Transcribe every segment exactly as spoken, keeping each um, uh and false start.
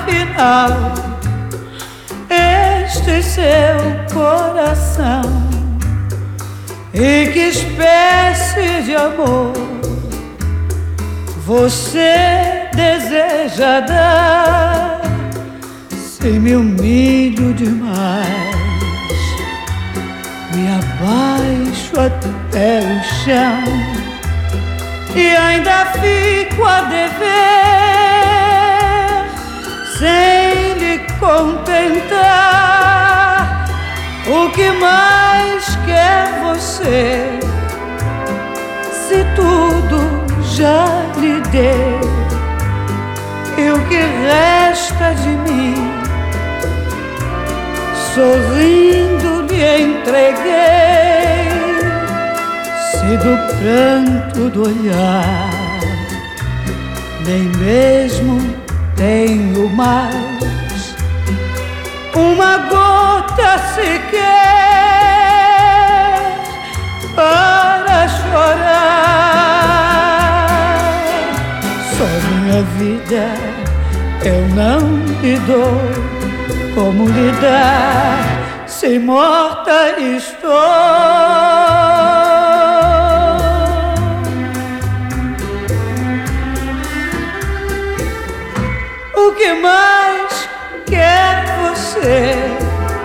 afinal, este seu coração? E que espécie de amor você deseja dar? Se me humilho demais, me abaixo até o chão e ainda fico a dever, sem lhe contentar. O que mais quer você, se tudo já lhe dei? E o que resta de mim, sorrindo lhe entreguei. Se do pranto do olhar nem mesmo tenho mais uma gota sequer para chorar, só minha vida eu não lhe dou. Como lhe dar se morta estou? O que mais quer você,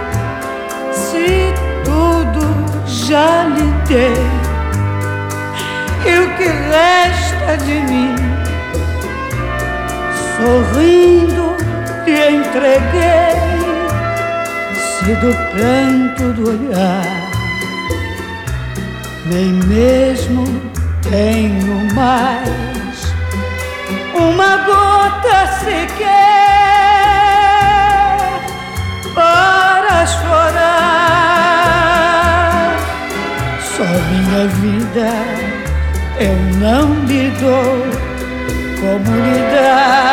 se tudo já lhe dei? E o que resta de mim, sorrindo lhe entreguei. Se do pranto do olhar nem mesmo tenho mais uma gota sequer para chorar, só minha vida eu não lhe dou. Como lhe dar